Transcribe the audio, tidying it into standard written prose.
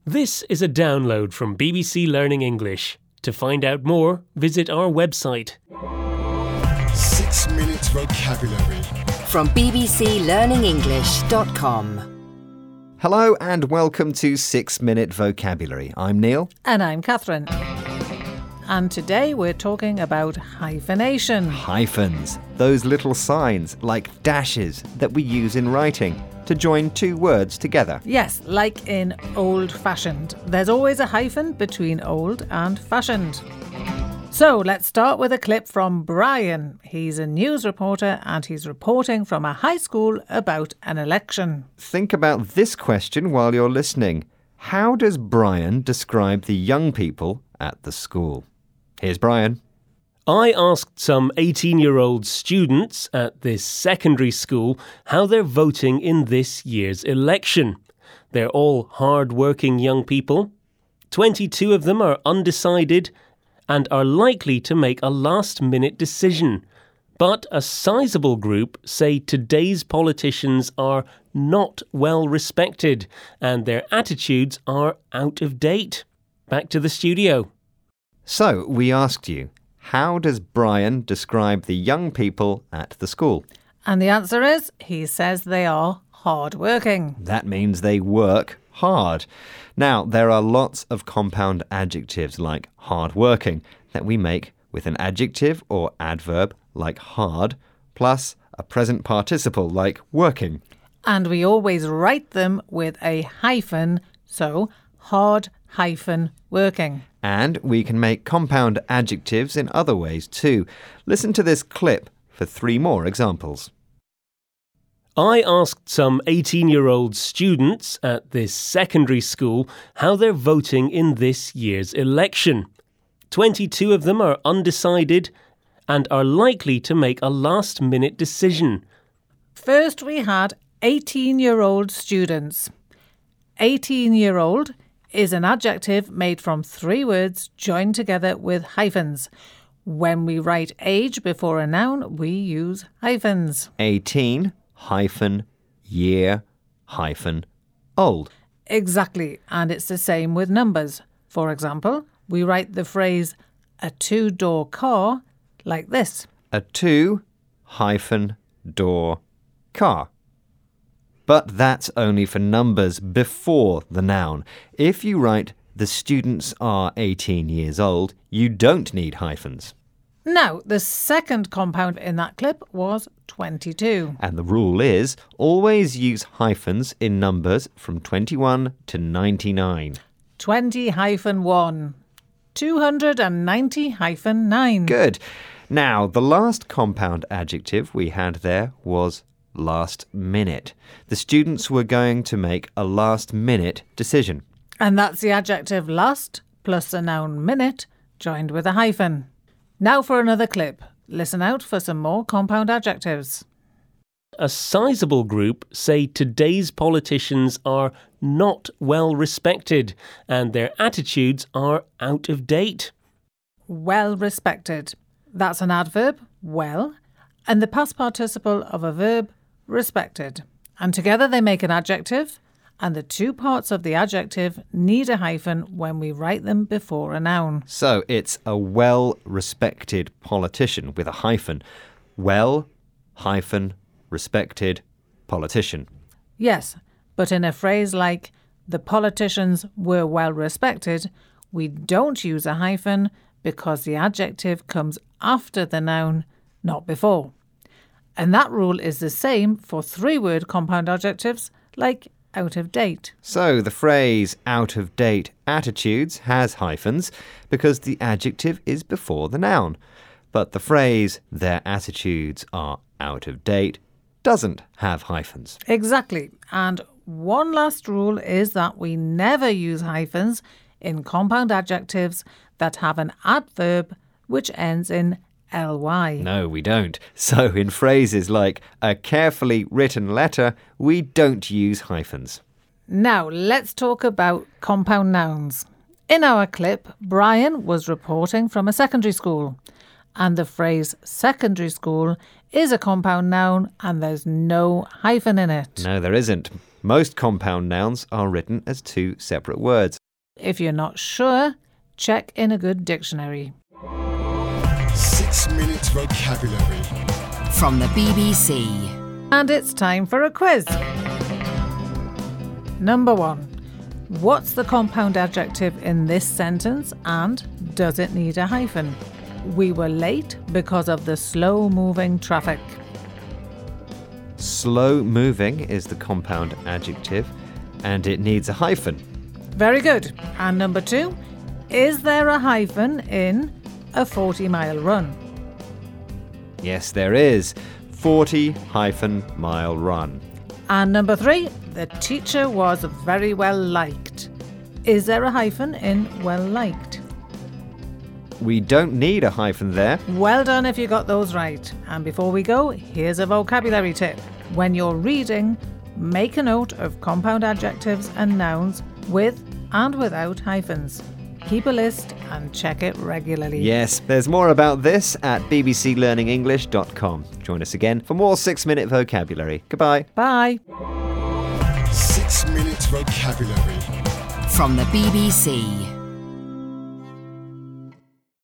This is a download from BBC Learning English. To find out more, visit our website. 6 Minute Vocabulary from bbclearningenglish.com. Hello and welcome to 6 Minute Vocabulary. I'm Neil. And I'm Catherine. And today we're talking about hyphenation. Hyphens, those little signs like dashes that we use in writing to join two words together. Yes, like in old-fashioned. There's always a hyphen between old and fashioned. So let's start with a clip from Brian. He's a news reporter and he's reporting from a high school about an election. Think about this question while you're listening. How does Brian describe the young people at the school? Here's Brian. I asked some 18-year-old students at this secondary school how they're voting in this year's election. They're all hard-working young people. 22 of them are undecided and are likely to make a last-minute decision. But a sizable group say today's politicians are not well respected and their attitudes are out of date. Back to the studio. So, we asked you, how does Brian describe the young people at the school? And the answer is, he says they are hard-working. That means they work hard. Now, there are lots of compound adjectives like hard-working that we make with an adjective or adverb like hard, plus a present participle like working. And we always write them with a hyphen, so hard-working. And we can make compound adjectives in other ways too. Listen to this clip for 3 more examples. I asked some 18-year-old students at this secondary school how they're voting in this year's election. 22 of them are undecided and are likely to make a last-minute decision. First, we had 18-year-old students. 18-year-old is an adjective made from 3 words joined together with hyphens. When we write age before a noun, we use hyphens. 18 hyphen year hyphen old. Exactly, and it's the same with numbers. For example, we write the phrase a 2-door car like this. A 2-door car. But that's only for numbers before the noun. If you write the students are 18 years old, you don't need hyphens. Now, the second compound in that clip was 22. And the rule is always use hyphens in numbers from 21 to 99. 20-1. 290-9. Good. Now, the last compound adjective we had there was last minute. The students were going to make a last-minute decision. And that's the adjective last plus the noun minute joined with a hyphen. Now for another clip. Listen out for some more compound adjectives. A sizable group say today's politicians are not well respected and their attitudes are out of date. Well respected. That's an adverb, well, and the past participle of a verb, respected. And together they make an adjective, and the 2 parts of the adjective need a hyphen when we write them before a noun. So it's a well-respected politician with a hyphen. Well, hyphen, respected politician. Yes, but in a phrase like, the politicians were well respected, we don't use a hyphen because the adjective comes after the noun, not before. And that rule is the same for 3-word compound adjectives like out of date. So the phrase out of date attitudes has hyphens because the adjective is before the noun. But the phrase their attitudes are out of date doesn't have hyphens. Exactly. And one last rule is that we never use hyphens in compound adjectives that have an adverb which ends in ly. No, we don't. So in phrases like a carefully written letter, we don't use hyphens. Now, let's talk about compound nouns. In our clip, Brian was reporting from a secondary school. And the phrase secondary school is a compound noun and there's no hyphen in it. No, there isn't. Most compound nouns are written as two separate words. If you're not sure, check in a good dictionary. 6 minutes vocabulary. From the BBC. And it's time for a quiz. Number 1. What's the compound adjective in this sentence and does it need a hyphen? We were late because of the slow-moving traffic. Slow moving is the compound adjective and it needs a hyphen. Very good. And number 2. Is there a hyphen in a 40-mile run? Yes, there is. 40-mile run. And number 3. The teacher was very well liked. Is there a hyphen in well liked? We don't need a hyphen there. Well done if you got those right. And before we go, here's a vocabulary tip. When you're reading, make a note of compound adjectives and nouns with and without hyphens. Keep a list and check it regularly. Yes, there's more about this at bbclearningenglish.com. Join us again for more 6-minute vocabulary. Goodbye. Bye. 6 minutes vocabulary. From the BBC.